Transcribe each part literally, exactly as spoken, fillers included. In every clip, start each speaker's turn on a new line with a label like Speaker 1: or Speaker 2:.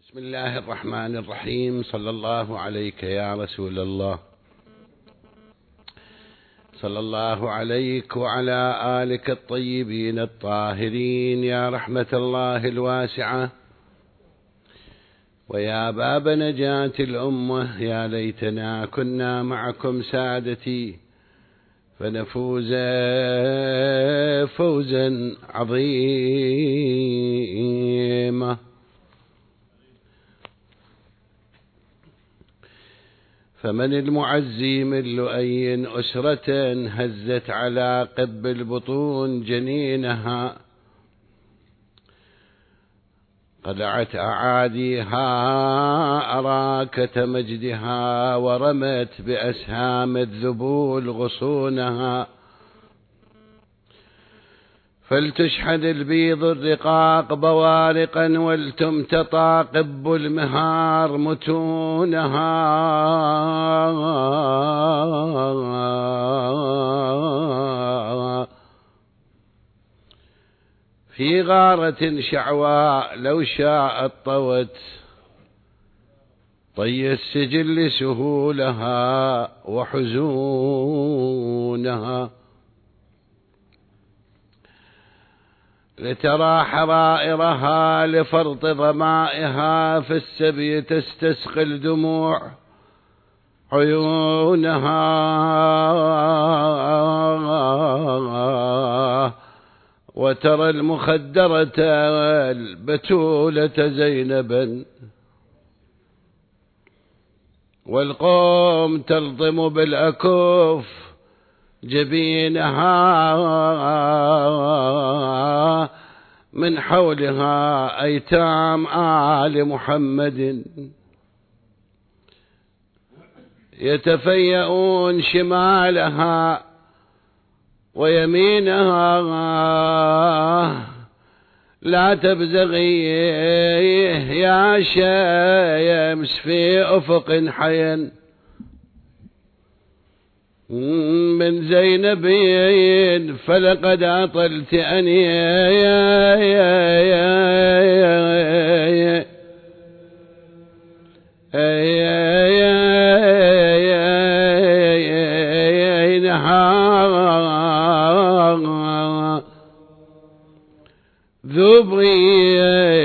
Speaker 1: بسم الله الرحمن الرحيم. صلى الله عليك يا رسول الله، صلى الله عليك وعلى آلك الطيبين الطاهرين يا رحمة الله الواسعة ويا باب نجاة الأمة. يا ليتنا كنا معكم سادتي فنفوز فوزا عظيما. فمن المعزي من لؤي أسرة هزت على قب البطون جنينها، قلعت أعاديها أراكة مجدها ورمت بأسهام الذبول غصونها. فلتشحذ البيض الرقاق بوارقا ولتمتطى قب المهار متونها. في غارة شعواء لو شاءت طوت طي السجل سهولها وحزونها. لترى حرائرها لفرط ظمائها في السبي تستسقي الدموع عيونها. وترى المخدرة البتولة زينبا والقوم تلطم بالأكف جبينها. من حولها أيتام آل محمد يتفيئون شمالها ويمينها. لا تبزغي يا شمس في أفق حين من زينب فلقد أطلت أني ذبري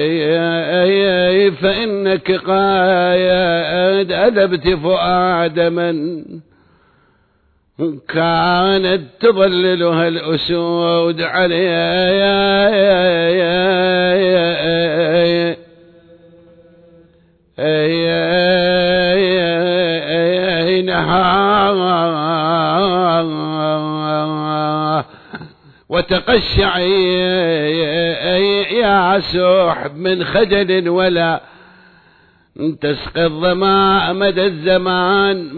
Speaker 1: فإنك قد أدبت فؤاد من كانت تظللها الأسود عليها. وتقشعي يا سحب من خجل ولا تسقي الظماء مدى الزمان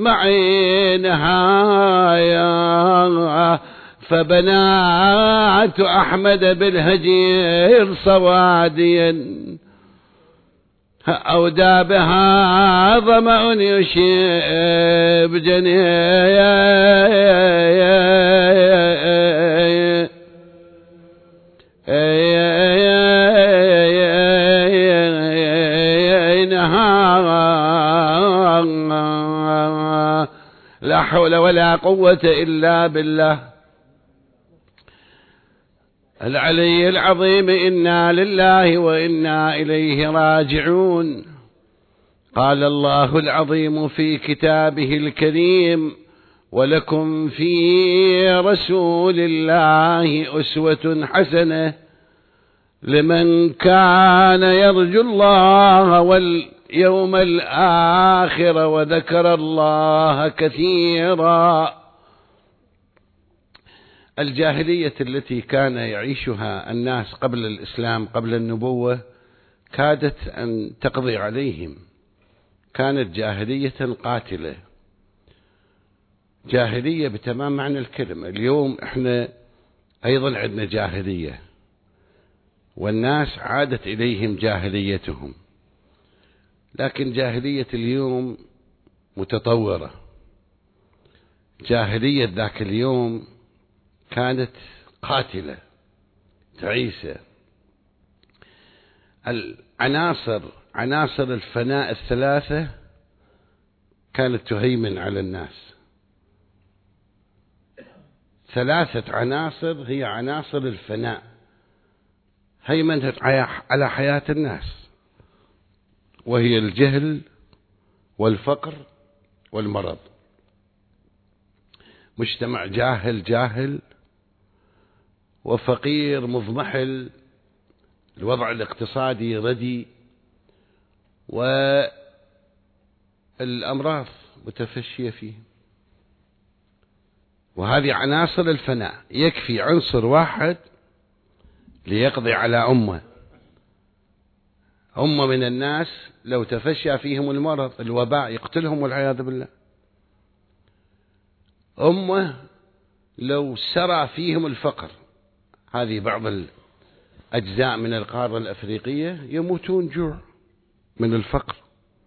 Speaker 1: معينها. فبنات أحمد بالهجير صواديا أودى بها ظمأ يشيب لا حول ولا قوة إلا بالله العلي العظيم. إنا لله وإنا إليه راجعون. قال الله العظيم في كتابه الكريم: ولكم في رسول الله أسوة حسنة لمن كان يرجو الله واليوم الآخر وذكر الله كثيرا. الجاهلية التي كان يعيشها الناس قبل الإسلام قبل النبوة كادت أن تقضي عليهم. كانت جاهلية قاتلة، جاهلية بتمام معنى الكلمة. اليوم احنا أيضا عندنا جاهلية، والناس عادت إليهم جاهليتهم، لكن جاهلية اليوم متطورة. جاهلية ذاك اليوم كانت قاتلة تعيسة. العناصر عناصر الفناء الثلاثة كانت تهيمن على الناس. ثلاثة عناصر هي عناصر الفناء هيمنت على حياة الناس، وهي الجهل والفقر والمرض. مجتمع جاهل جاهل وفقير مضمحل، الوضع الاقتصادي ردي، والأمراض متفشية فيه. وهذه عناصر الفناء، يكفي عنصر واحد ليقضي على أمة أمة من الناس لو تفشى فيهم المرض الوباء يقتلهم والعياذ بالله. أمة لو سرى فيهم الفقر، هذه بعض الأجزاء من القارة الأفريقية يموتون جوع من الفقر.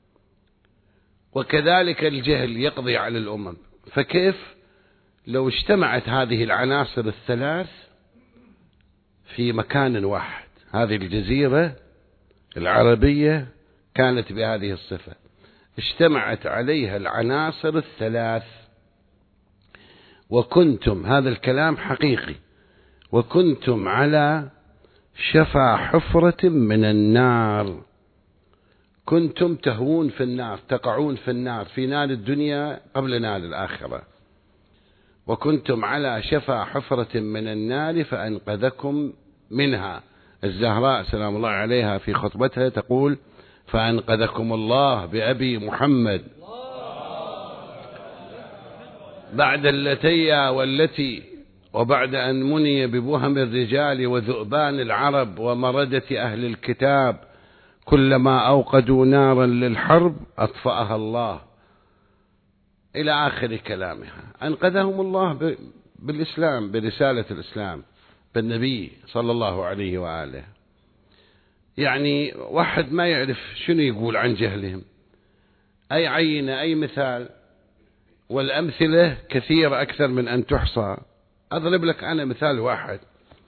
Speaker 1: وكذلك الجهل يقضي على الأمم. فكيف لو اجتمعت هذه العناصر الثلاث في مكان واحد؟ هذه الجزيرة العربية كانت بهذه الصفة، اجتمعت عليها العناصر الثلاث. وكنتم، هذا الكلام حقيقي، وكنتم على شفا حفرة من النار. كنتم تهوون في النار، تقعون في النار، في نار الدنيا قبل نار الآخرة. وكنتم على شفا حفرة من النار فأنقذكم منها. الزهراء سلام الله عليها في خطبتها تقول: فأنقذكم الله بأبي محمد بعد اللتي والتي، وبعد أن مني ببهم الرجال وذؤبان العرب ومردة أهل الكتاب، كلما أوقدوا نارا للحرب أطفأها الله، إلى آخر كلامها. أنقذهم الله بالإسلام، برسالة الإسلام، بالنبي صلى الله عليه وآله. يعني واحد ما يعرف شنو يقول عن جهلهم، أي عينة، أي مثال، والأمثلة كثيرة أكثر من أن تحصى. أضرب لك أنا مثال واحد.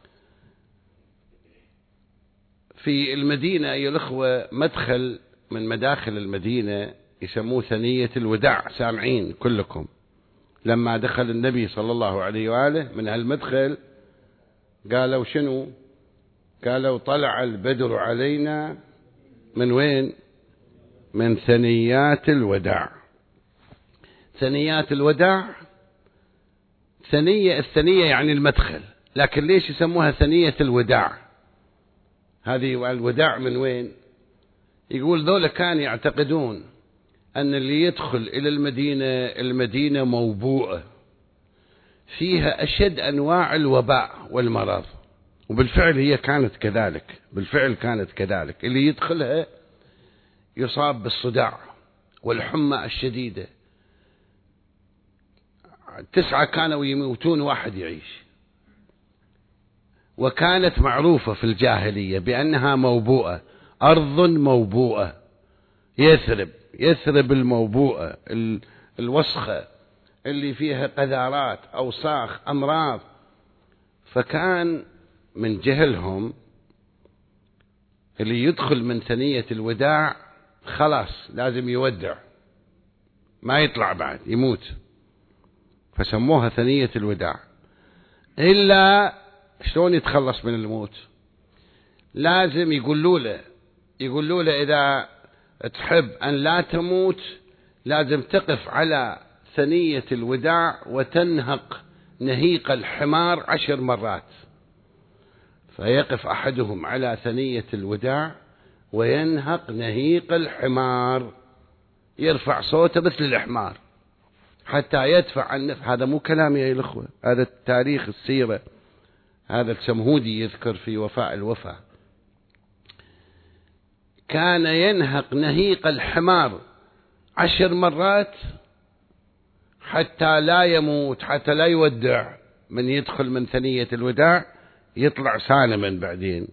Speaker 1: في المدينة أيها الأخوة مدخل من مداخل المدينة يسموه ثنية الوداع، سامعين كلكم. لما دخل النبي صلى الله عليه وآله من هالمدخل قالوا شنو؟ قالوا: طلع البدر علينا من وين؟ من ثنيات الوداع. ثنيات الوداع، ثنية، الثنية يعني المدخل، لكن ليش يسموها ثنية الوداع؟ هذه الوداع من وين؟ يقول ذولا كانوا يعتقدون أن اللي يدخل إلى المدينة، المدينة موبوءة فيها أشد أنواع الوباء والمرض. وبالفعل هي كانت كذلك، بالفعل كانت كذلك. اللي يدخلها يصاب بالصداع والحمى الشديدة. تسعة كانوا يموتون، واحد يعيش. وكانت معروفة في الجاهلية بأنها موبوءة، أرض موبوءة، يثرب يثرب الموبوءة، الوسخة اللي فيها قذارات، أوساخ، أمراض. فكان من جهلهم اللي يدخل من ثنية الوداع خلاص لازم يودع، ما يطلع بعد، يموت. فسموها ثنية الوداع. إلا شلون يتخلص من الموت؟ لازم يقولوا له يقولوا له إذا تحب أن لا تموت لازم تقف على ثنية الوداع وتنهق نهيق الحمار عشر مرات. فيقف أحدهم على ثنية الوداع وينهق نهيق الحمار، يرفع صوته مثل الحمار حتى يدفع عن نفسه. هذا مو كلامي يا الأخوة، هذا التاريخ، السيرة. هذا السمهودي يذكر في وفاء الوفاء، كان ينهق نهيق الحمار عشر مرات حتى لا يموت، حتى لا يودع. من يدخل من ثنية الوداع يطلع سالما بعدين.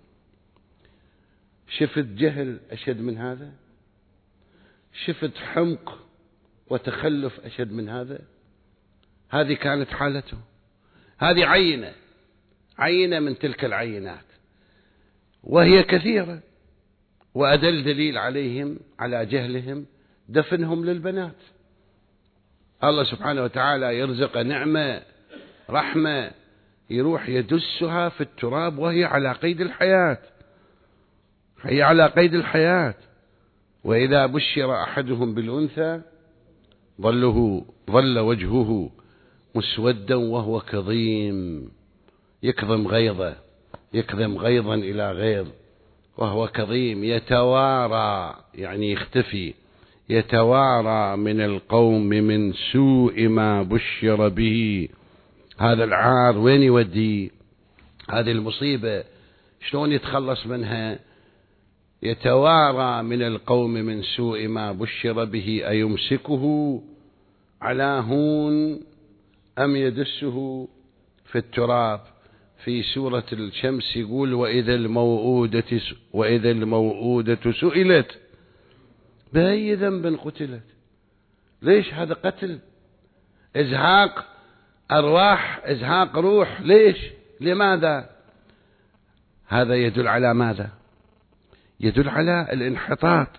Speaker 1: شفت جهل أشد من هذا؟ شفت حمق وتخلف أشد من هذا؟ هذه كانت حالته. هذه عينة عينة من تلك العينات، وهي كثيرة. وأدل دليل عليهم على جهلهم دفنهم للبنات. الله سبحانه وتعالى يرزق نعمة رحمة يروح يدسها في التراب وهي على قيد الحياة، هي على قيد الحياة. وإذا بشر أحدهم بالأنثى ظله ظل وجهه مسودا وهو كظيم، يكظم غيظه، يكظم غيظا إلى غيظ، وهو كظيم يتوارى يعني يختفي، يتوارى من القوم من سوء ما بشر به. هذا العار وين يودي؟ هذه المصيبة شلون يتخلص منها؟ يتوارى من القوم من سوء ما بشر به أيمسكه على هون أم يدسه في التراب. في سورة الشمس يقول وإذا الموءودة وإذا الموءودة سئلت بأي ذنب قتلت. ليش هذا قتل؟ إزهاق أرواح، إزهاق روح. ليش؟ لماذا؟ هذا يدل على ماذا؟ يدل على الانحطاط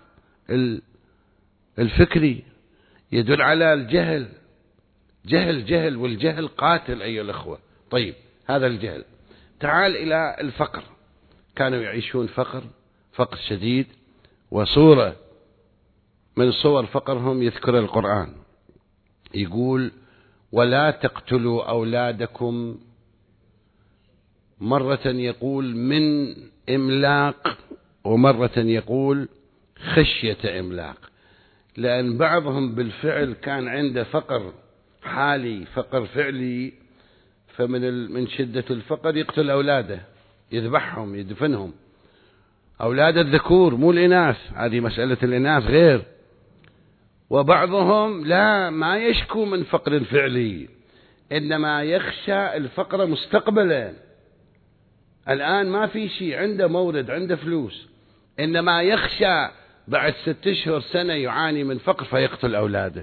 Speaker 1: الفكري، يدل على الجهل. جهل جهل والجهل قاتل أيها الأخوة. طيب هذا الجهل. تعال إلى الفقر. كانوا يعيشون فقر، فقر شديد، وصورة من صور فقرهم يذكر القرآن يقول ولا تقتلوا أولادكم، مرة يقول من إملاق ومرة يقول خشية إملاق، لأن بعضهم بالفعل كان عنده فقر حالي فقر فعلي، فمن من شدة الفقر يقتل أولاده، يذبحهم يدفنهم. أولاد الذكور مو الإناث، هذه مسألة الإناث غير. وبعضهم لا ما يشكو من فقر فعلي، إنما يخشى الفقر مستقبلا. الآن ما في شيء، عنده مورد عنده فلوس، إنما يخشى بعد ست أشهر سنة يعاني من فقر فيقتل أولاده.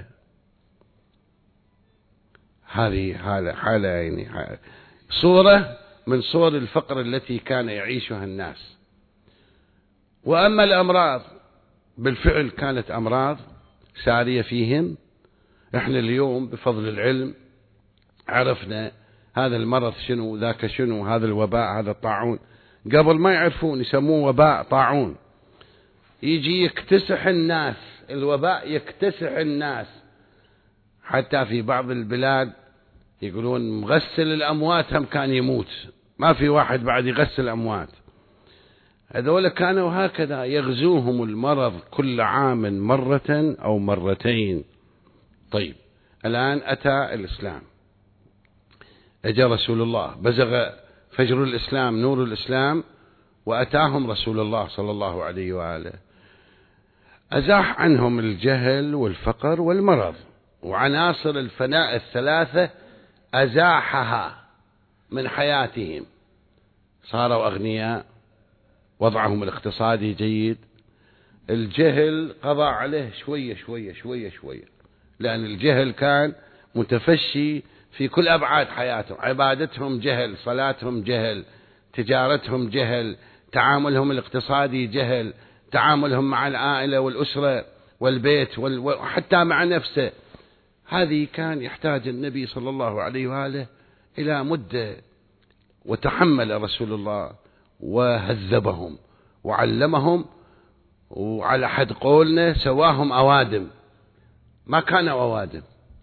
Speaker 1: هذه حالة حالة يعني حالة. صورة من صور الفقر التي كان يعيشها الناس. وأما الأمراض بالفعل كانت أمراض سارية فيهم. احنا اليوم بفضل العلم عرفنا هذا المرض شنو، ذاك شنو، هذا الوباء، هذا الطاعون. قبل ما يعرفون يسموه وباء طاعون. يجي يكتسح الناس، الوباء يكتسح الناس، حتى في بعض البلاد يقولون مغسل الأموات هم كان يموت، ما في واحد بعد يغسل الأموات. هذول كانوا هكذا يغزوهم المرض كل عام مرة أو مرتين. طيب الآن أتى الإسلام، أجى رسول الله، بزغ فجر الإسلام نور الإسلام، وأتاهم رسول الله صلى الله عليه وآله، أزاح عنهم الجهل والفقر والمرض، وعناصر الفناء الثلاثة أزاحها من حياتهم. صاروا أغنياء، وضعهم الاقتصادي جيد. الجهل قضى عليه شوية شوية شوية شوية، لأن الجهل كان متفشي في كل أبعاد حياتهم. عبادتهم جهل، صلاتهم جهل، تجارتهم جهل، تعاملهم الاقتصادي جهل، تعاملهم مع العائلة والأسرة والبيت وحتى مع نفسه. هذه كان يحتاج النبي صلى الله عليه وآله إلى مدة، وتحمل رسول الله وهذبهم وعلمهم، وعلى حد قولنا سواهم أوادم. ما كانوا أوادم.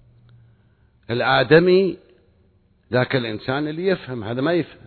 Speaker 1: الآدمي ذاك الإنسان اللي يفهم، هذا ما يفهم.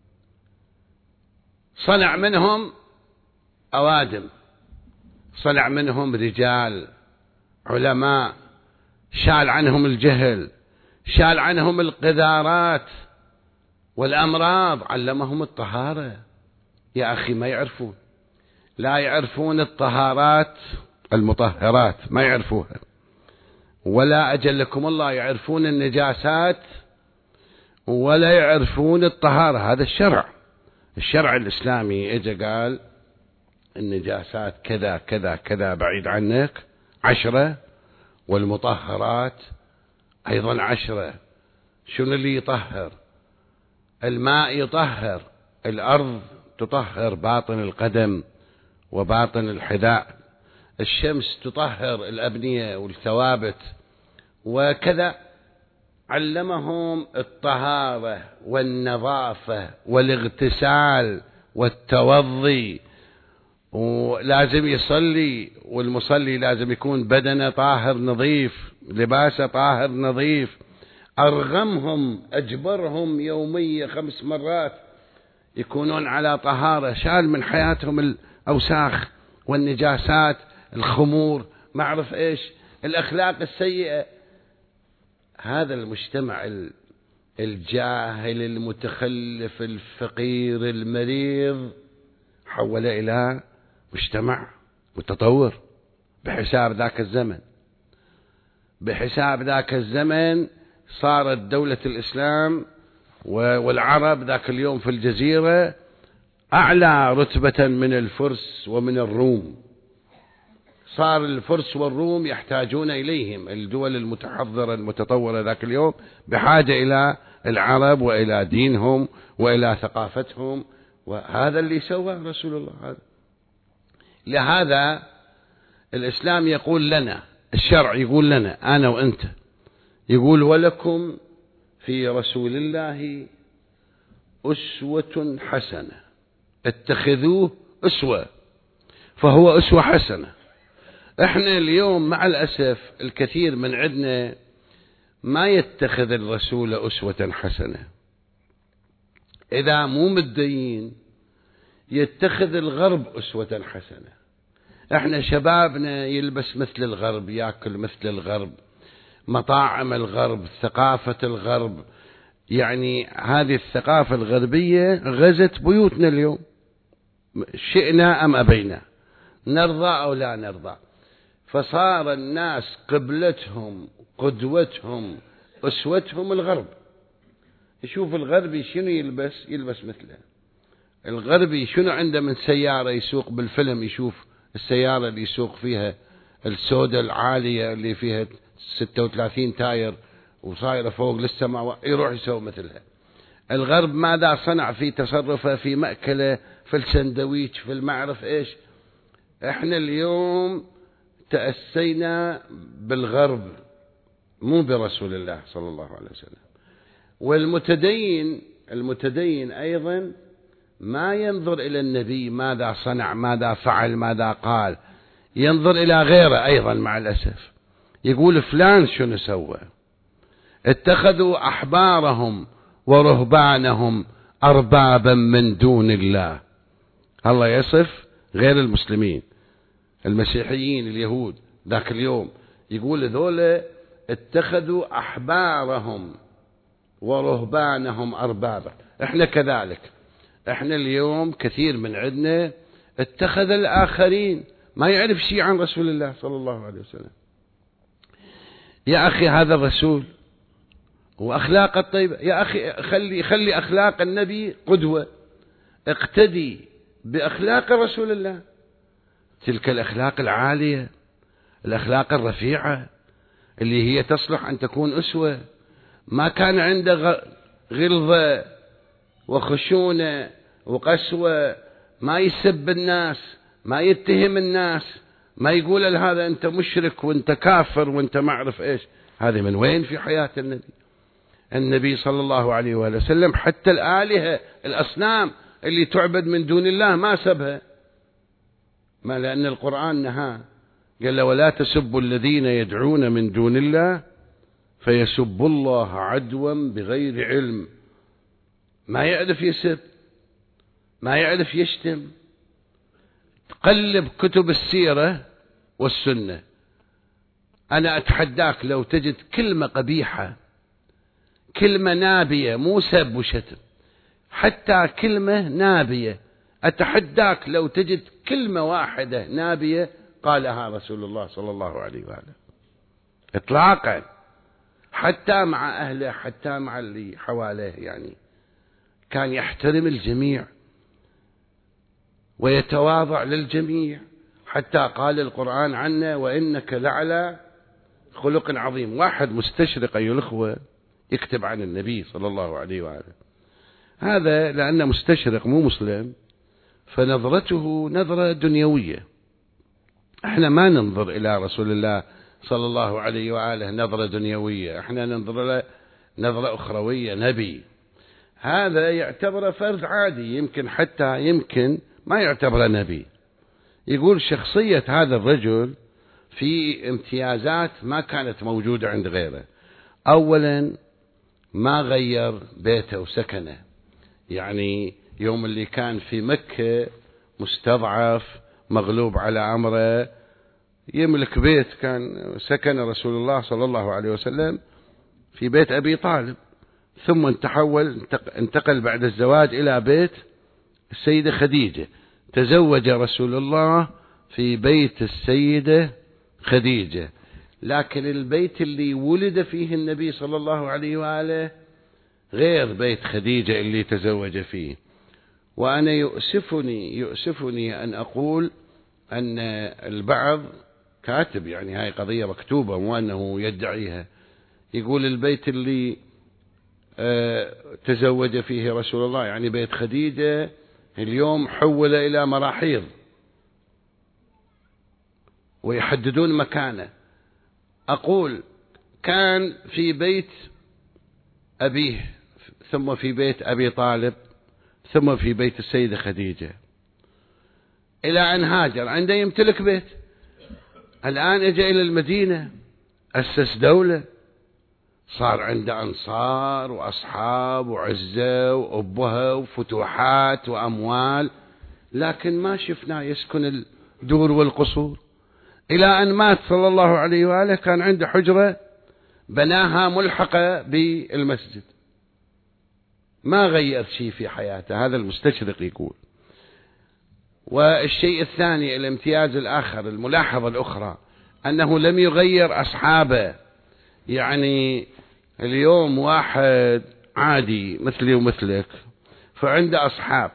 Speaker 1: صنع منهم أوادم، صنع منهم رجال علماء، شال عنهم الجهل، شال عنهم القذارات والأمراض، علمهم الطهارة. يا أخي ما يعرفون، لا يعرفون الطهارات المطهرات، ما يعرفوها. ولا أجلكم الله يعرفون النجاسات، ولا يعرفون الطهارة. هذا الشرع، الشرع الإسلامي إجا قال النجاسات كذا كذا كذا بعيد عنك عشرة، والمطهرات أيضا عشرة. شنو اللي يطهر؟ الماء يطهر، الأرض تطهر باطن القدم وباطن الحذاء. الشمس تطهر الأبنية والثوابت، وكذا علمهم الطهارة والنظافة والاغتسال والتوضي، ولازم يصلي، والمصلي لازم يكون بدنه طاهر نظيف، لباسه طاهر نظيف. أرغمهم أجبرهم يوميا خمس مرات يكونون على طهارة، شال من حياتهم الأوساخ والنجاسات، الخمور، ما أعرف إيش، الأخلاق السيئة. هذا المجتمع الجاهل المتخلف الفقير المريض حول إلى مجتمع متطور بحساب ذاك الزمن. بحساب ذاك الزمن صارت دولة الإسلام والعرب ذاك اليوم في الجزيرة أعلى رتبة من الفرس ومن الروم. صار الفرس والروم يحتاجون إليهم، الدول المتحضرة المتطورة ذاك اليوم بحاجة إلى العرب وإلى دينهم وإلى ثقافتهم، وهذا اللي سوى رسول الله. هذا لهذا الإسلام يقول لنا، الشرع يقول لنا أنا وأنت، يقول ولكم في رسول الله أسوة حسنة، اتخذوه أسوة، فهو أسوة حسنة. احنا اليوم مع الأسف الكثير من عندنا ما يتخذ الرسول أسوة حسنة، إذا مو متدين يتخذ الغرب أسوة حسنة. احنا شبابنا يلبس مثل الغرب، يأكل مثل الغرب، مطاعم الغرب، ثقافة الغرب، يعني هذه الثقافة الغربية غزت بيوتنا اليوم، شئنا أم أبينا، نرضى أو لا نرضى. فصار الناس قبلتهم قدوتهم أسوتهم الغرب. يشوف الغربي شنو يلبس، يلبس مثله. الغربي شنو عنده من سيارة يسوق، بالفيلم يشوف السيارة اللي يسوق فيها السوداء العالية اللي فيها ستة وثلاثين تاير وصايرة فوق للسماء، يروح يسوي مثلها. الغرب ماذا صنع في تصرفه، في مأكله، في السندويش، في المعرف إيش. احنا اليوم تأسينا بالغرب مو برسول الله صلى الله عليه وسلم. والمتدين المتدين أيضا ما ينظر إلى النبي ماذا صنع، ماذا فعل، ماذا قال، ينظر إلى غيره أيضا مع الأسف. يقول فلان شنو سوى. اتخذوا أحبارهم ورهبانهم أربابا من دون الله. الله يصف غير المسلمين، المسيحيين، اليهود ذاك اليوم، يقول ذولا اتخذوا أحبارهم ورهبانهم أربابا. احنا كذلك، احنا اليوم كثير من عندنا اتخذ الآخرين، ما يعرف شيء عن رسول الله صلى الله عليه وسلم. يا أخي هذا الرسول وأخلاق الطيبة، يا أخي خلي, خلي أخلاق النبي قدوة، اقتدي بأخلاق رسول الله، تلك الأخلاق العالية، الأخلاق الرفيعة اللي هي تصلح أن تكون أسوة. ما كان عنده غلظة وخشونة وقسوة، ما يسب الناس، ما يتهم الناس، ما يقول هذا أنت مشرك وأنت كافر وأنت ما أعرف إيش. هذه من وين في حياة النبي؟ النبي صلى الله عليه وآله وسلم حتى الآلهة الأصنام اللي تعبد من دون الله ما سبها، ما لأن القرآن نهى، قال ولا تسبوا الذين يدعون من دون الله فيسبوا الله عدوا بغير علم. ما يعرف يسب، ما يعرف يشتم. تقلب كتب السيرة والسنة، أنا أتحداك لو تجد كلمة قبيحة، كلمة نابية، مو سب وشتم، حتى كلمة نابية، أتحداك لو تجد كلمة واحدة نابية قالها رسول الله صلى الله عليه وآله إطلاقا، حتى مع أهله، حتى مع اللي حواليه. يعني كان يحترم الجميع ويتواضع للجميع، حتى قال القرآن عنه وإنك لعلى خلق عظيم. واحد مستشرق أيها الأخوة يكتب عن النبي صلى الله عليه وآله، هذا لأنه مستشرق مو مسلم، فنظرته نظرة دنيوية. احنا ما ننظر إلى رسول الله صلى الله عليه وآله نظرة دنيوية، احنا ننظر له نظرة أخروية، نبي. هذا يعتبر فرد عادي، يمكن حتى يمكن ما يعتبر نبي. يقول شخصية هذا الرجل في امتيازات ما كانت موجودة عند غيره. أولا ما غير بيته وسكنه، يعني يوم اللي كان في مكة مستضعف مغلوب على أمره يملك بيت، كان سكن رسول الله صلى الله عليه وسلم في بيت أبي طالب، ثم تحول انتقل بعد الزواج إلى بيت السيدة خديجة. تزوج رسول الله في بيت السيدة خديجة، لكن البيت اللي ولد فيه النبي صلى الله عليه وآله غير بيت خديجة اللي تزوج فيه. وأنا يؤسفني يؤسفني أن أقول أن البعض كاتب، يعني هاي قضية مكتوبة مو أنه يدعيها، يقول البيت اللي تزوج فيه رسول الله يعني بيت خديجة اليوم حول إلى مراحيض ويحددون مكانه. أقول كان في بيت أبيه، ثم في بيت أبي طالب، ثم في بيت السيدة خديجة، إلى أن هاجر عنده يمتلك بيت. الآن اجى إلى المدينة، أسس دولة، صار عنده أنصار وأصحاب وعزة وأبهة وفتوحات وأموال، لكن ما شفنا يسكن الدور والقصور. إلى أن مات صلى الله عليه وآله كان عنده حجرة بناها ملحقة بالمسجد، ما غير شيء في حياته. هذا المستشرق يقول. والشيء الثاني الامتياز الآخر، الملاحظة الأخرى، أنه لم يغير أصحابه. يعني اليوم واحد عادي مثلي ومثلك، فعنده أصحاب،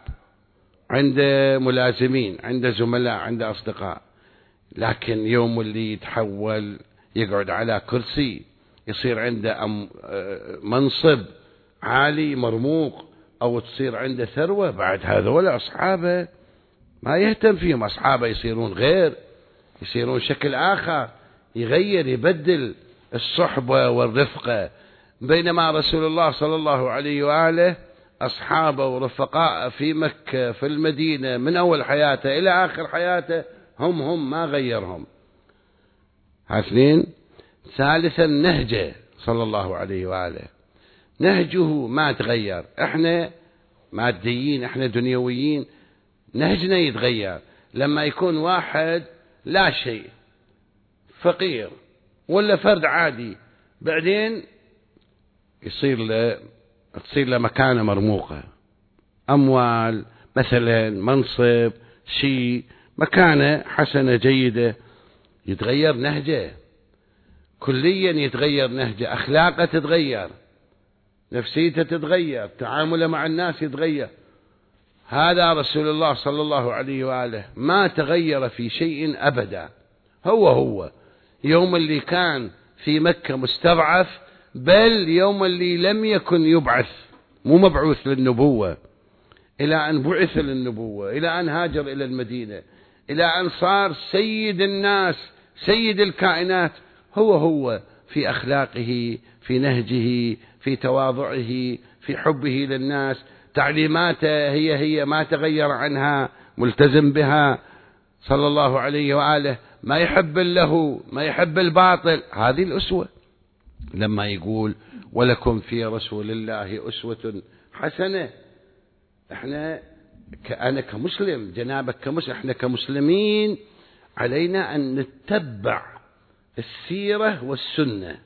Speaker 1: عنده ملازمين، عنده زملاء، عنده أصدقاء، لكن يوم اللي يتحول يقعد على كرسي، يصير عنده منصب عالي مرموق، أو تصير عنده ثروة، بعد هذول أصحابه ما يهتم فيهم. أصحابه يصيرون غير، يصيرون شكل آخر، يغير يبدل الصحبة والرفقة. بينما رسول الله صلى الله عليه وآله أصحابه ورفقاء في مكة في المدينة من أول حياته إلى آخر حياته هم هم ما غيرهم. اثنين. ثالثا نهجه صلى الله عليه وآله، نهجه ما تغير. احنا ماديين، احنا دنيويين، نهجنا يتغير. لما يكون واحد لا شيء، فقير ولا فرد عادي، بعدين يصير له تصير له مكانة مرموقة، أموال مثلا، منصب، شيء، مكانة حسنة جيدة، يتغير نهجه كليا، يتغير نهجه، أخلاقه تتغير، نفسيته تتغير، تعامله مع الناس يتغير. هذا رسول الله صلى الله عليه وآله ما تغير في شيء أبدا، هو هو يوم اللي كان في مكة مستضعف، بل يوم اللي لم يكن يبعث، مو مبعوث للنبوة، إلى أن بعث للنبوة، إلى أن هاجر إلى المدينة، إلى أن صار سيد الناس، سيد الكائنات، هو هو في أخلاقه، في نهجه، في تواضعه، في حبه للناس، تعليماته هي هي ما تغير عنها، ملتزم بها صلى الله عليه وآله، ما يحب له، ما يحب الباطل. هذه الأسوة. لما يقول ولكم في رسول الله أسوة حسنة، احنا أنا كمسلم، جنابك كمسلم، احنا كمسلمين علينا أن نتبع السيرة والسنة،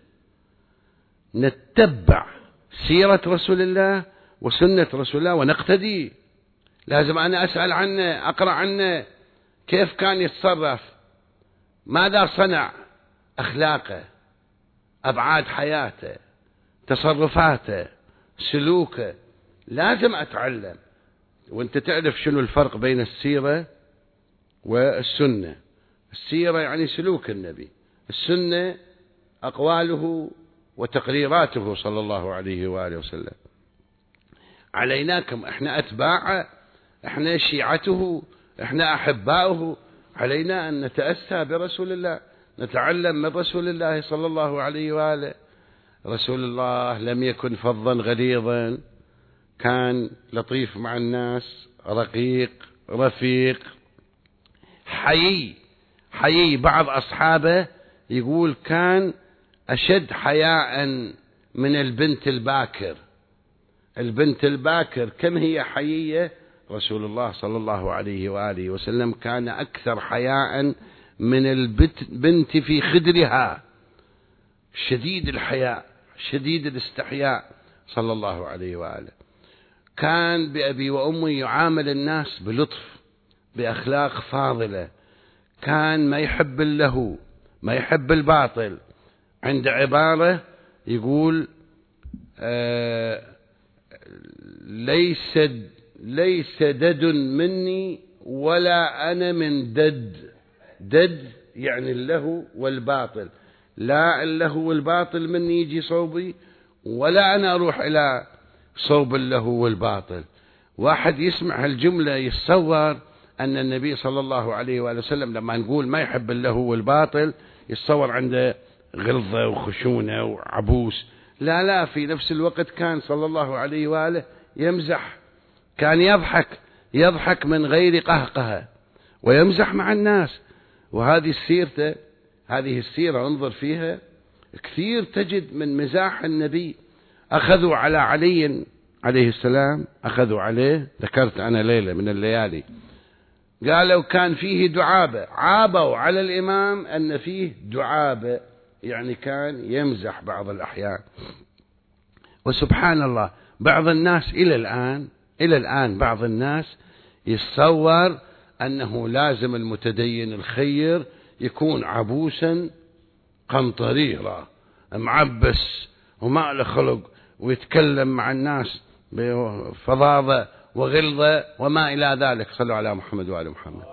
Speaker 1: نتبع سيرة رسول الله وسنة رسول الله ونقتدي. لازم أنا أسأل عنه، أقرأ عنه، كيف كان يتصرف، ماذا صنع، أخلاقه، أبعاد حياته، تصرفاته، سلوكه، لازم أتعلم. وانت تعرف شنو الفرق بين السيرة والسنة. السيرة يعني سلوك النبي، السنة أقواله وتقريراته صلى الله عليه وآله وسلم. عليناكم احنا أتباع إحنا شيعته، إحنا أحباؤه، علينا أن نتأسى برسول الله، نتعلم من رسول الله صلى الله عليه وآله. رسول الله لم يكن فظا غليظا، كان لطيف مع الناس، رقيق رفيق حيي حيي. بعض أصحابه يقول كان أشد حياء من البنت الباكر. البنت الباكر كم هي حيية، رسول الله صلى الله عليه وآله وسلم كان أكثر حياء من البنت في خدرها، شديد الحياء شديد الاستحياء صلى الله عليه وآله. كان بأبي وأمي يعامل الناس بلطف، بأخلاق فاضلة، كان ما يحب اللهو، ما يحب الباطل. عند عبارة يقول آه ليس ليس دد مني ولا أنا من دد. دد يعني اللهو والباطل، لا اللهو والباطل مني يجي صوبي، ولا أنا أروح إلى صوب اللهو والباطل. واحد يسمع هالجملة يتصور أن النبي صلى الله عليه وآله وسلم لما نقول ما يحب اللهو والباطل يتصور عنده غلظة وخشونة وعبوس. لا لا، في نفس الوقت كان صلى الله عليه وآله يمزح، كان يضحك يضحك من غير قهقهة ويمزح مع الناس. وهذه السيرة هذه السيرة انظر فيها كثير تجد من مزاح النبي. أخذوا على علي عليه السلام، أخذوا عليه، ذكرت أنا ليلة من الليالي، قالوا كان فيه دعابة، عابوا على الإمام أن فيه دعابة، يعني كان يمزح بعض الأحيان. وسبحان الله بعض الناس إلى الآن إلى الآن بعض الناس يتصور أنه لازم المتدين الخير يكون عبوسا قنطريرا معبس وما له خلق، ويتكلم مع الناس بفظاظة وغلظة وما إلى ذلك. صلوا على محمد وآل محمد.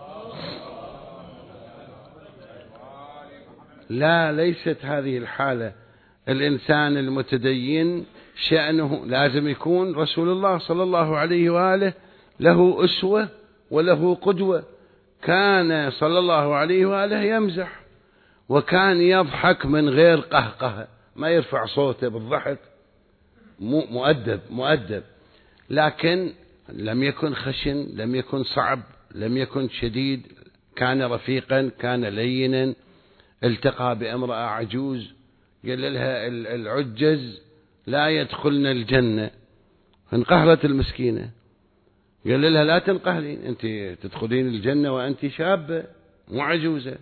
Speaker 1: لا، ليست هذه الحالة. الإنسان المتدين شأنه لازم يكون رسول الله صلى الله عليه وآله له أسوة وله قدوة. كان صلى الله عليه وآله يمزح، وكان يضحك من غير قهقه، ما يرفع صوته بالضحك، مؤدب مؤدب. لكن لم يكن خشن، لم يكن صعب، لم يكن شديد، كان رفيقا، كان لينا. التقى بامرأة عجوز قال لها العجز لا يدخلن الجنة، انقهرت المسكينة، قال لها لا تنقهرين، أنت تدخلين الجنة وأنت شابة مو عجوزة.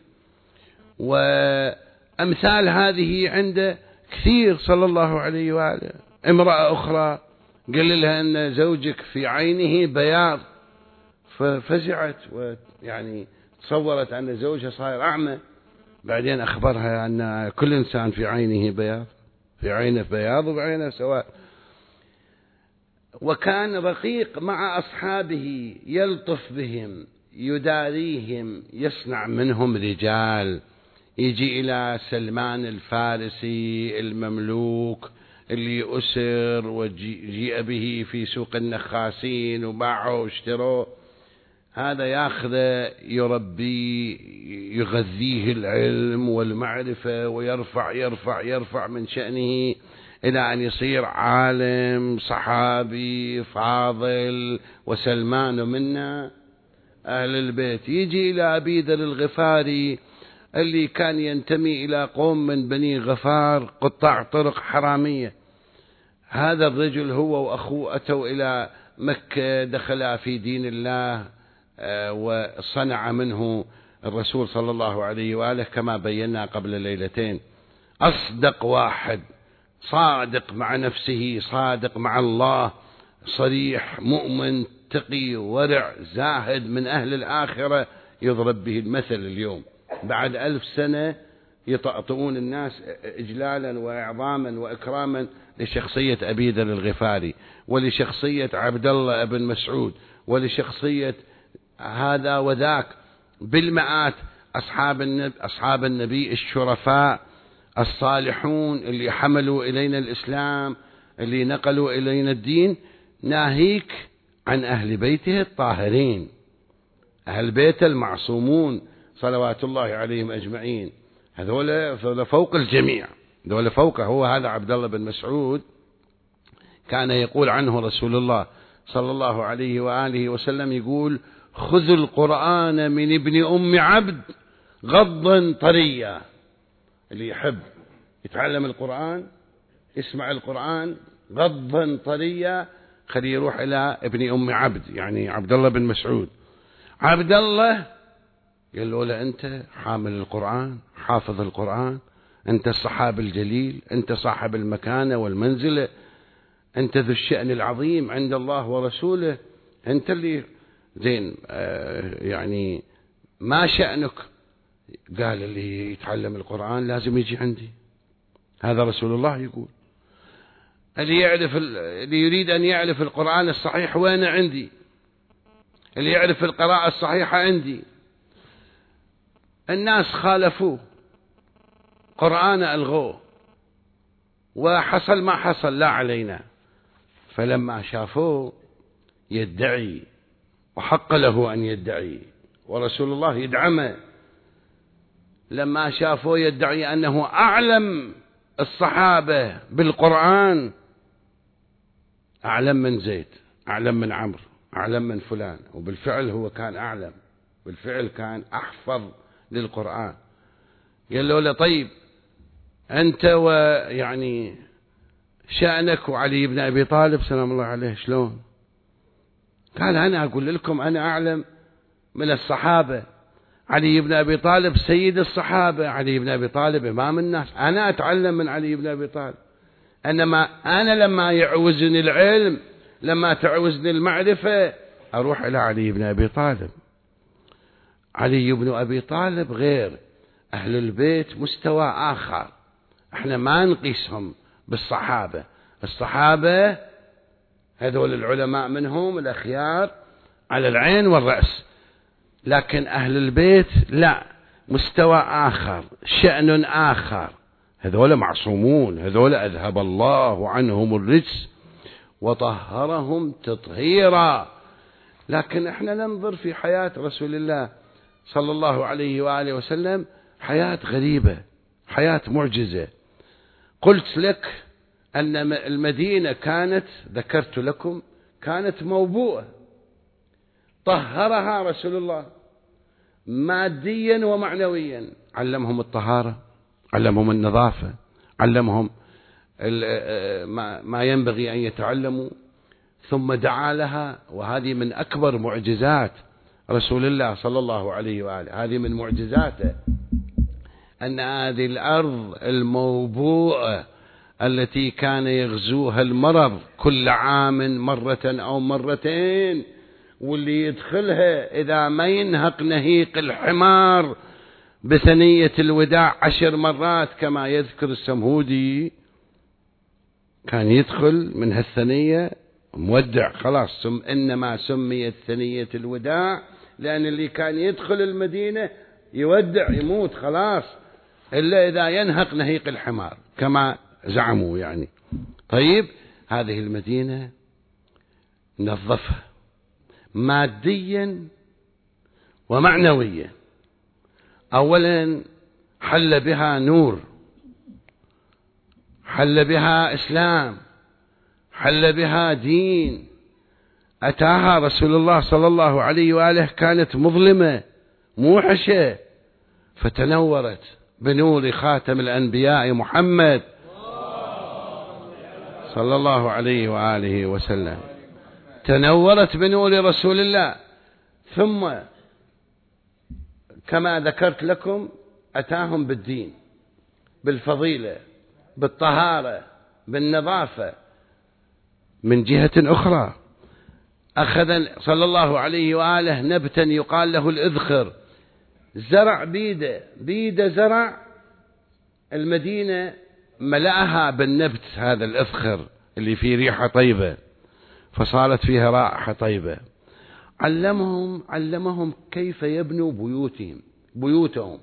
Speaker 1: وأمثال هذه عنده كثير صلى الله عليه وآله. امرأة أخرى قال لها أن زوجك في عينه بياض، ففزعت ويعني تصورت أن زوجها صاير أعمى، بعدين أخبرها أن كل إنسان في عينه بياض، في عينه بياض وبعينه سواء. وكان رقيق مع أصحابه، يلطف بهم، يداريهم، يصنع منهم رجال. يجي إلى سلمان الفارسي المملوك اللي أسر وجيء به في سوق النخاسين وباعه واشتروه، هذا ياخذه يربيه، يغذيه العلم والمعرفة، ويرفع يرفع يرفع من شأنه إلى أن يصير عالم صحابي فاضل. وسلمان منا أهل البيت. يجي إلى أبي ذر الغفاري اللي كان ينتمي إلى قوم من بني غفار قطاع طرق حرامية. هذا الرجل هو وأخوه أتوا إلى مكة، دخلا في دين الله وصنع منه الرسول صلى الله عليه وآله كما بينا قبل ليلتين. أصدق واحد، صادق مع نفسه، صادق مع الله، صريح، مؤمن، تقي، ورع، زاهد، من أهل الآخرة، يضرب به المثل اليوم بعد ألف سنة. يطأطئون الناس إجلالا وإعظاما وإكراما لشخصية أبي ذر الغفاري، ولشخصية عبد الله بن مسعود، ولشخصية هذا وذاك بالمئات. أصحاب النبي, أصحاب النبي الشرفاء الصالحون اللي حملوا إلينا الإسلام، اللي نقلوا إلينا الدين، ناهيك عن أهل بيته الطاهرين، أهل بيته المعصومون صلوات الله عليهم أجمعين، هذول فوق الجميع، هذول فوقه. هو هذا عبد الله بن مسعود كان يقول عنه رسول الله صلى الله عليه وآله وسلم، يقول: خذوا القرآن من ابن أم عبد غضا طريا. اللي يحب يتعلم القرآن يسمع القرآن غضا طريا خليه يروح إلى ابن أم عبد، يعني عبد الله بن مسعود. عبد الله قال له: لا، أنت حامل القرآن، حافظ القرآن، أنت الصحابي الجليل، أنت صاحب المكانة والمنزلة، أنت ذو الشأن العظيم عند الله ورسوله، أنت اللي زين آه يعني ما شأنك؟ قال: اللي يتعلم القرآن لازم يجي عندي. هذا رسول الله يقول: اللي يعرف اللي يريد أن يعرف القرآن الصحيح وين عندي، اللي يعرف القراءة الصحيحة عندي. الناس خالفوه، قرآن ألغوه، وحصل ما حصل لا علينا. فلما شافوه يدعي، وحق له أن يدعي، ورسول الله يدعمه، لما شافوه يدعي أنه أعلم الصحابة بالقرآن، أعلم من زيد، أعلم من عمرو، أعلم من فلان، وبالفعل هو كان أعلم، بالفعل كان أحفظ للقرآن. قال له: لا، طيب أنت ويعني شأنك وعلي بن أبي طالب سلام الله عليه شلون؟ قال: أنا أقول لكم أنا أعلم من الصحابة. علي بن أبي طالب سيد الصحابة، علي بن أبي طالب إمام الناس، أنا أتعلم من علي بن أبي طالب. إنما أنا لما يعوزني العلم، لما تعوزني المعرفة، أروح إلى علي بن أبي طالب. علي بن أبي طالب غير، أهل البيت مستوى آخر، احنا ما نقيسهم بالصحابة. الصحابة هذول العلماء منهم الأخيار على العين والرأس، لكن أهل البيت لا، مستوى آخر، شأن آخر. هذول معصومون، هذول أذهب الله عنهم الرجس وطهرهم تطهيرا. لكن احنا ننظر في حياة رسول الله صلى الله عليه وآله وسلم حياة غريبة، حياة معجزة. قلت لك أن المدينة كانت، ذكرت لكم، كانت موبوءة، طهرها رسول الله ماديا ومعنويا، علمهم الطهارة، علمهم النظافة، علمهم ما ينبغي أن يتعلموا، ثم دعا لها. وهذه من أكبر معجزات رسول الله صلى الله عليه وآله، هذه من معجزاته، أن هذه الأرض الموبوءة التي كان يغزوها المرض كل عام مرة أو مرتين، واللي يدخلها إذا ما ينهق نهيق الحمار بثنية الوداع عشر مرات كما يذكر السمهودي، كان يدخل من هالثنية مودع خلاص. ثم إنما سميت ثنية الوداع لأن اللي كان يدخل المدينة يودع يموت خلاص، إلا إذا ينهق نهيق الحمار كما زعموا يعني. طيب، هذه المدينة نظفها ماديا ومعنويا. أولا حل بها نور، حل بها إسلام، حل بها دين. أتاها رسول الله صلى الله عليه وآله كانت مظلمة موحشة، فتنورت بنور خاتم الأنبياء محمد صلى الله عليه وآله وسلم، تنورت بنور رسول الله. ثم كما ذكرت لكم أتاهم بالدين، بالفضيلة، بالطهارة، بالنظافة. من جهة أخرى أخذ صلى الله عليه وآله نبتا يقال له الإذخر، زرع بيده، بيده زرع المدينة ملأها بالنبت هذا الإذخر اللي فيه ريحة طيبة، فصارت فيها رائحة طيبة. علمهم علمهم كيف يبنوا بيوتهم بيوتهم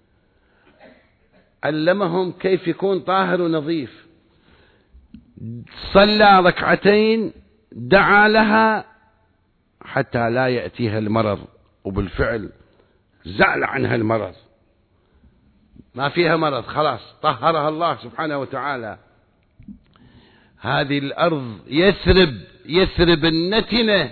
Speaker 1: علمهم كيف يكون طاهر ونظيف. صلى ركعتين دعا لها حتى لا يأتيها المرض، وبالفعل زعل عنها المرض، ما فيها مرض، خلاص طهرها الله سبحانه وتعالى. هذه الأرض يثرب، يثرب النتنة،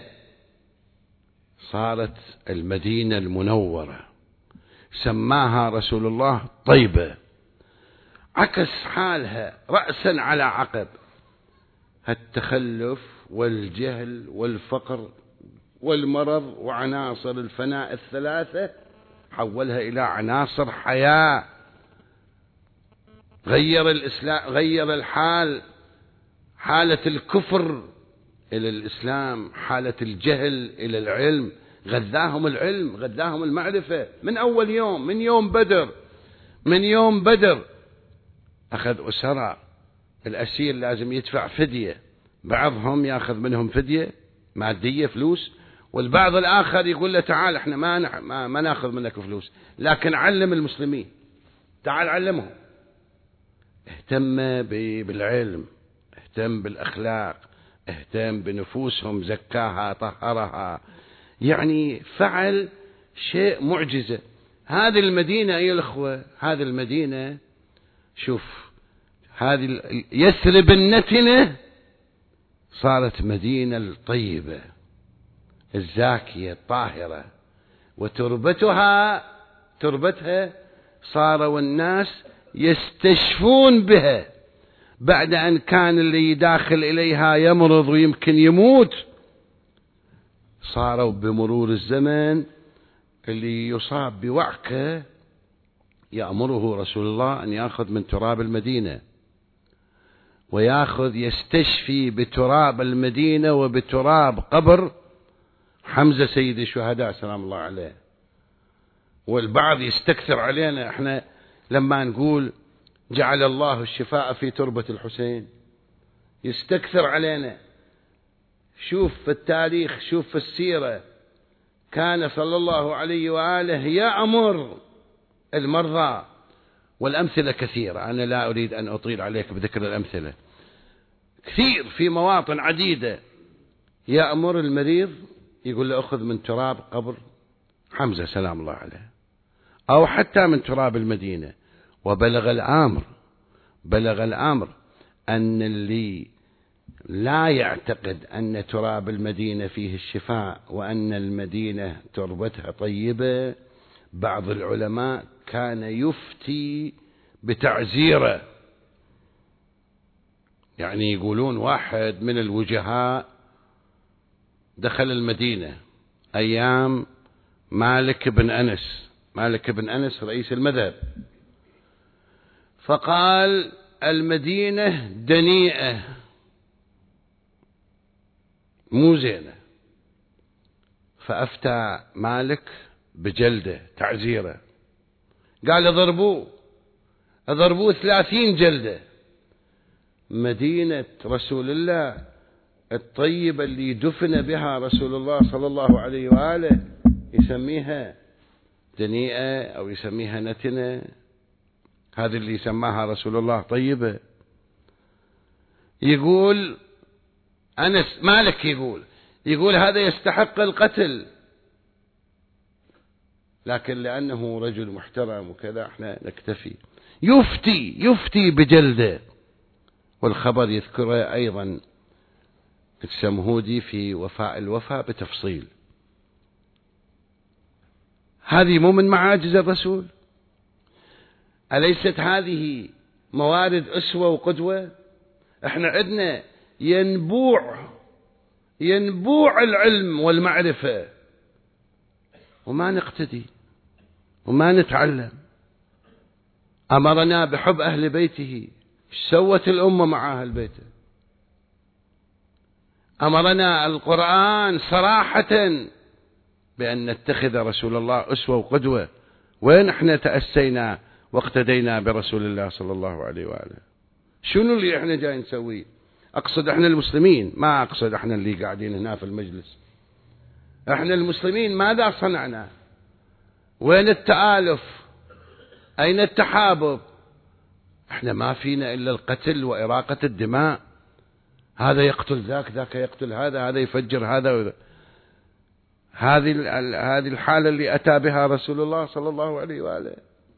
Speaker 1: صارت المدينة المنورة، سماها رسول الله طيبة، عكس حالها رأسا على عقب. التخلف والجهل والفقر والمرض وعناصر الفناء الثلاثة حولها إلى عناصر حياة. غير الإسلام، غير الحال، حالة الكفر إلى الإسلام، حالة الجهل إلى العلم، غذاهم العلم، غذاهم المعرفة من أول يوم، من يوم بدر، من يوم بدر أخذ أسرى، الأسير لازم يدفع فدية، بعضهم يأخذ منهم فدية مادية فلوس، والبعض الآخر يقول له تعال احنا ما ما, ما ناخذ منك فلوس، لكن علم المسلمين، تعال علمهم. اهتم بالعلم، اهتم بالأخلاق، اهتم بنفوسهم، زكاها طهرها، يعني فعل شيء معجزة. هذه المدينة أيها الأخوة، هذه المدينة شوف، هذه يثرب النتنة صارت مدينة الطيبة الزاكية الطاهرة، وتربتها تربتها صاروا الناس يستشفون بها، بعد أن كان اللي داخل إليها يمرض ويمكن يموت، صاروا بمرور الزمن اللي يصاب بوعكة يأمره رسول الله أن يأخذ من تراب المدينة، ويأخذ يستشفي بتراب المدينة وبتراب قبر حمزة سيد الشهداء سلام الله عليه. والبعض يستكثر علينا احنا لما نقول جعل الله الشفاء في تربة الحسين، يستكثر علينا. شوف في التاريخ، شوف في السيرة، كان صلى الله عليه وآله يأمر المرضى، والأمثلة كثيرة، أنا لا أريد أن أطيل عليك بذكر الأمثلة، كثير في مواطن عديدة. يأمر المريض يقول له أخذ من تراب قبر حمزة سلام الله عليه، أو حتى من تراب المدينة. وبلغ الأمر، بلغ الأمر أن اللي لا يعتقد أن تراب المدينة فيه الشفاء وأن المدينة تربتها طيبة، بعض العلماء كان يفتي بتعزيره. يعني يقولون واحد من الوجهاء دخل المدينة أيام مالك بن أنس، مالك بن أنس رئيس المذهب، فقال المدينة دنيئة مو زينة، فأفتى مالك بجلده تعزيره، قال اضربوه، اضربوه ثلاثين جلدة. مدينة رسول الله الطيبة اللي دفن بها رسول الله صلى الله عليه وآله يسميها دنيئة أو يسميها نتنة، هذه اللي سماها رسول الله طيبة. يقول أنس مالك يقول يقول هذا يستحق القتل، لكن لأنه رجل محترم وكذا احنا نكتفي. يفتي يفتي بجلده. والخبر يذكره أيضا السمهودي في وفاء الوفاء بتفصيل. هذه مو من معاجز الرسول؟ أليست هذه موارد أسوة وقدوة؟ احنا عندنا ينبوع ينبوع العلم والمعرفة وما نقتدي وما نتعلم. أمرنا بحب أهل بيته، سوت الأمة مع أهل بيته. أمرنا القرآن صراحة بأن نتخذ رسول الله أسوة وقدوة، وين احنا تأسينا واقتدينا برسول الله صلى الله عليه وآله؟ شنو اللي احنا جاي نسويه؟ أقصد احنا المسلمين، ما أقصد احنا اللي قاعدين هنا في المجلس. احنا المسلمين ماذا صنعنا؟ وين التآلف؟ أين التحابب؟ احنا ما فينا إلا القتل وإراقة الدماء، هذا يقتل ذاك، ذاك يقتل هذا، هذا يفجر هذا. هذه هذه الحالة اللي أتى بها رسول الله صلى الله عليه وآله.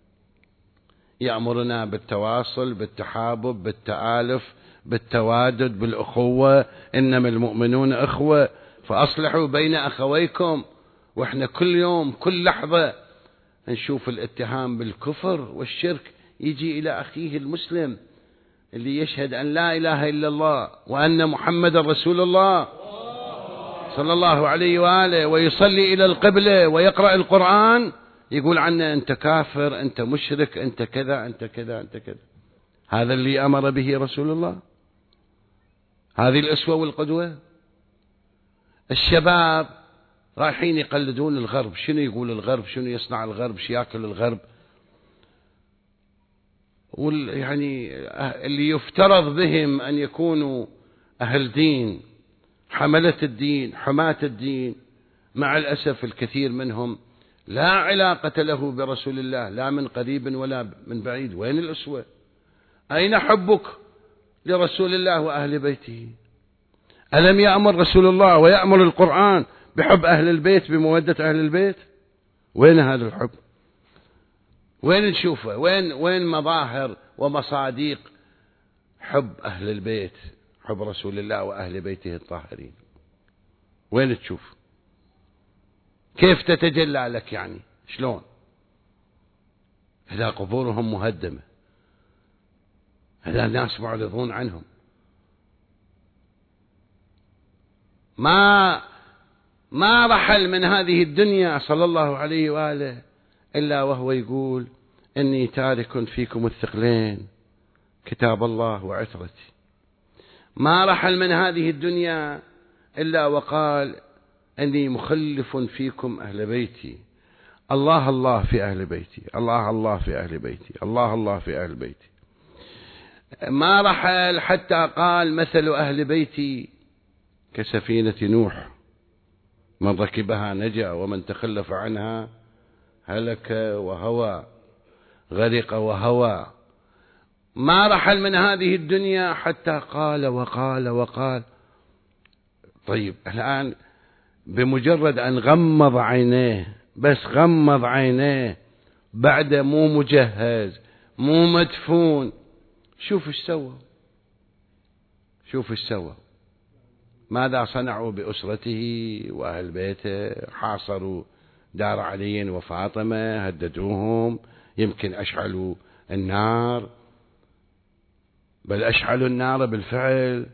Speaker 1: يأمرنا بالتواصل، بالتحابب، بالتآلف، بالتوادد، بالأخوة. إنما المؤمنون أخوة فأصلحوا بين أخويكم. وإحنا كل يوم كل لحظة نشوف الاتهام بالكفر والشرك يجي إلى أخيه المسلم اللي يشهد أن لا إله إلا الله وأن محمد رسول الله صلى الله عليه وآله، ويصلي إلى القبلة ويقرأ القرآن، يقول عنه أنت كافر، أنت مشرك، أنت كذا، أنت كذا، أنت كذا. هذا اللي أمر به رسول الله، هذه الأسوة والقدوة. الشباب رايحين يقلدون الغرب، شنو يقول الغرب، شنو يصنع الغرب، شو يأكل الغرب، يعني اللي يفترض بهم أن يكونوا أهل دين، حملة الدين، حماة الدين، مع الأسف الكثير منهم لا علاقة له برسول الله، لا من قريب ولا من بعيد. وين الأسوة؟ أين حبك لرسول الله وأهل بيته؟ ألم يأمر رسول الله ويأمر القرآن بحب أهل البيت، بمودة أهل البيت؟ وين هذا الحب؟ وين نشوفه؟ وين وين مظاهر ومصادق حب أهل البيت، حب رسول الله وأهل بيته الطاهرين؟ وين تشوف؟ كيف تتجلى لك يعني؟ شلون إذا قبورهم مهدمة، إذا الناس معرضون عنهم؟ ما ما رحل من هذه الدنيا صلى الله عليه وآله إلا وهو يقول إني تارك فيكم الثقلين، كتاب الله وعترتي. ما رحل من هذه الدنيا إلا وقال إني مخلف فيكم أهل بيتي. الله الله في أهل بيتي، الله الله في أهل بيتي، الله الله في أهل بيتي. ما رحل حتى قال مثل أهل بيتي كسفينة نوح، من ركبها نجا ومن تخلف عنها هلك وهوى، غرق وهوى. ما رحل من هذه الدنيا حتى قال وقال وقال. طيب الآن بمجرد أن غمض عينيه، بس غمض عينيه، بعد مو مجهز مو مدفون، شوف ايش سوى، شوف ايش سوى، ماذا صنعوا بأسرته وأهل بيته؟ حاصروا دار علي وفاطمة، هددوهم، يمكن أشعلوا النار، بل أشعلوا النار بالفعل،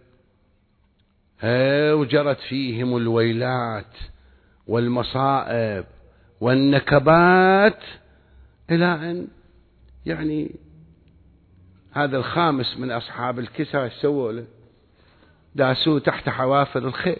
Speaker 1: وجرت فيهم الويلات والمصائب والنكبات، إلى أن يعني هذا الخامس من أصحاب الكسى سووا له، داسوه تحت حوافر الخيل،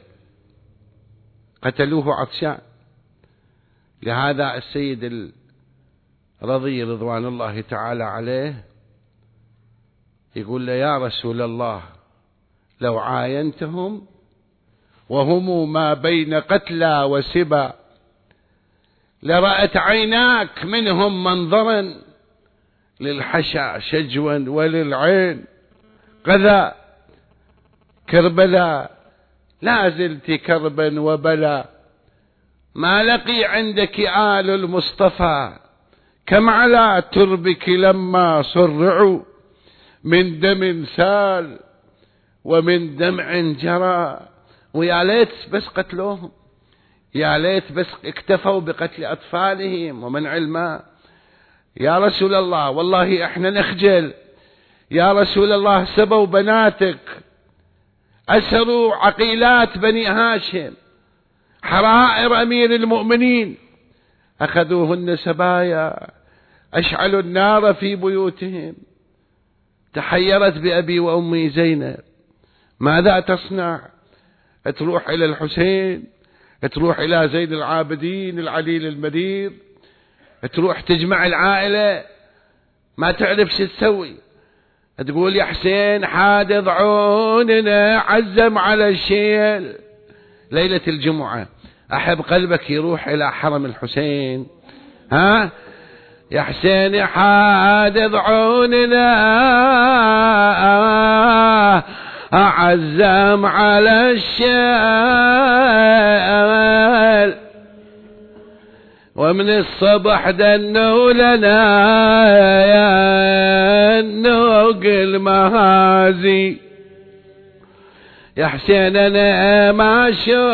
Speaker 1: قتلوه عطشان. لهذا السيد الرضي رضوان الله تعالى عليه يقول له يا رسول الله لو عاينتهم وهم ما بين قتلى وسبا لرأت عيناك منهم منظرا للحشا شجوا وللعين قذا. كربلاء لا زلت كربا وبلا، ما لقي عندك آل المصطفى، كم على تربك لما صرعوا، من دم سال ومن دمع جرى. ويا ليت بس قتلوهم، يا ليت بس اكتفوا بقتل أطفالهم ومنع الماء. يا رسول الله والله احنا نخجل، يا رسول الله سبوا بناتك، أسروا عقيلات بني هاشم، حرائر أمير المؤمنين، أخذوهن سبايا، أشعلوا النار في بيوتهم. تحيرت بأبي وأمي زينب، ماذا تصنع؟ تروح إلى الحسين، تروح إلى زين العابدين العليل المدير، تروح تجمع العائلة، ما تعرف شو تسوي. تقول يا حسين حاد ضعوننا عزم على الشيل. ليلة الجمعة أحب قلبك يروح إلى حرم الحسين، ها يا حسين حاد ضعوننا عزم على الشيل. ومن الصبح دنوا لنا يا النوق المهازي. يا حسين انا ما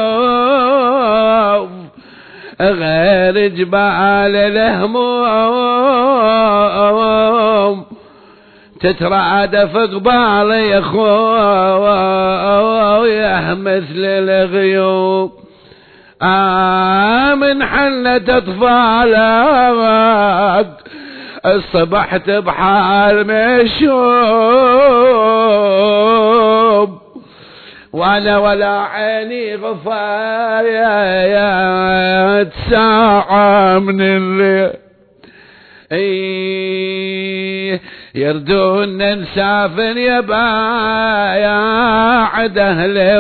Speaker 1: اشوف غير جبال الهموم تترادف قبالي يا خويا مثل الغيوم. آمن حنت اطفالك الصبحت بحال مشوم وانا ولا عيني غفايا ساعة من الليل. ايه يردونا نسافر يا بايا عد اهلي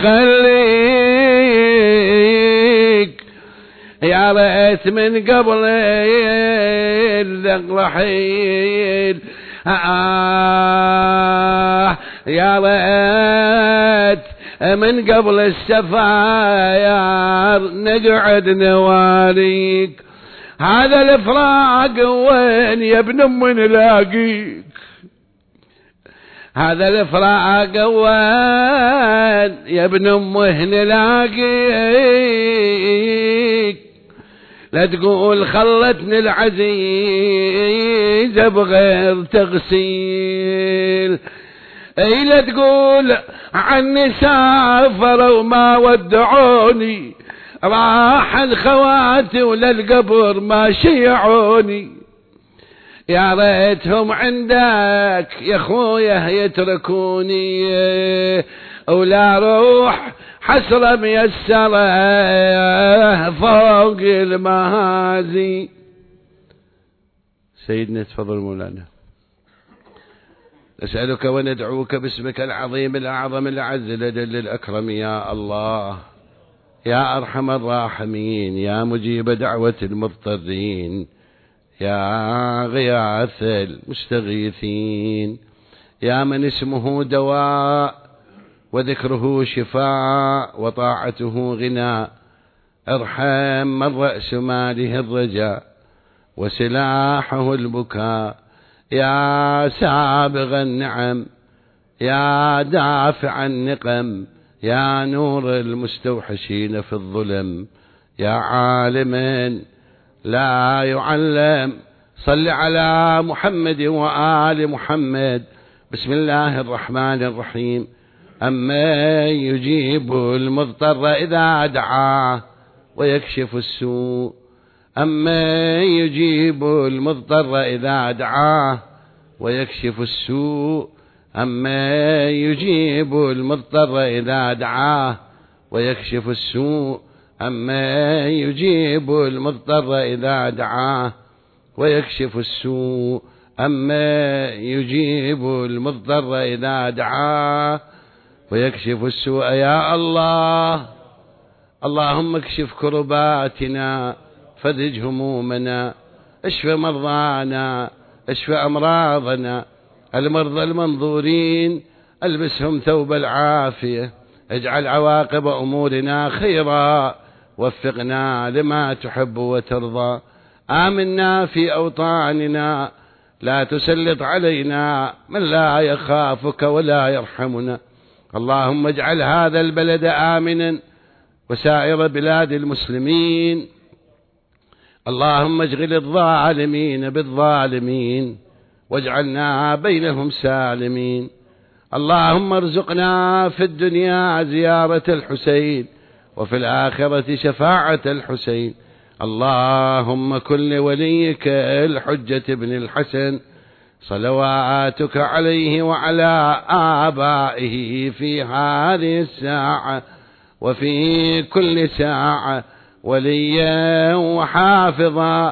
Speaker 1: ونخليك يا ريت من قبل الرحيل. آه يا ريت من قبل السفاير نقعد نواليك. هذا الفراق وين يا ابن ام نلاقيك؟ هذا الفراق وين يا ابن ام نلاقيك؟ لا تقول خلتني العزيز بغير تغسيل. اي لا تقول عني سافروا وما ودعوني راح الخواتي ولا القبر ما شيعوني. يا ريتهم عندك يا خويا يتركوني ولا روح حسرة ميسرة فوق المهازي. سيدنا تفضل مولانا. نسألك وندعوك باسمك العظيم الأعظم الأعز الأجل الأكرم يا الله يا أرحم الراحمين يا مجيب دعوة المضطرين يا غياث المستغيثين يا من اسمه دواء وذكره شفاء وطاعته غناء. ارحم من رأس ماله الرجاء وسلاحه البكاء يا سابغ النعم يا دافع النقم يا نور المستوحشين في الظلم يا عالم لا يعلم. صل على محمد وآل محمد. بسم الله الرحمن الرحيم. أما يجيب المضطر إذا دعاه ويكشف السوء. أما يجيب المضطر إذا دعاه ويكشف السوء. أما يجيب المضطر إذا دعاه ويكشف السوء. أما يجيب المضطر إذا دعاه ويكشف السوء. أما يجيب المضطر إذا دعاه ويكشف السوء. يا الله اللهم اكشف كرباتنا فرج همومنا اشف مرضانا اشف أمراضنا. المرضى المنظورين البسهم ثوب العافية. اجعل عواقب أمورنا خيرا. وفقنا لما تحب وترضى. آمنا في أوطاننا لا تسلط علينا من لا يخافك ولا يرحمنا. اللهم اجعل هذا البلد آمنا وسائر بلاد المسلمين. اللهم اشغل الظالمين بالظالمين واجعلنا بينهم سالمين. اللهم ارزقنا في الدنيا زيارة الحسين وفي الآخرة شفاعة الحسين. اللهم كن لوليك الحجة بن الحسن صلواتك عليه وعلى آبائه في هذه الساعة وفي كل ساعة وليا وحافظا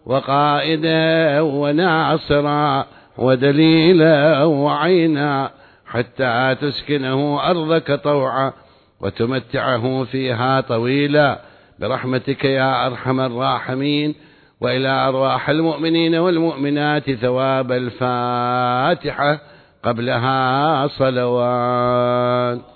Speaker 1: وقائدا وناصرا ودليلا وعينا حتى تسكنه أرضك طوعا وتمتعه فيها طويلا برحمتك يا أرحم الراحمين. وإلى أرواح المؤمنين والمؤمنات ثواب الفاتحة قبلها صلوات.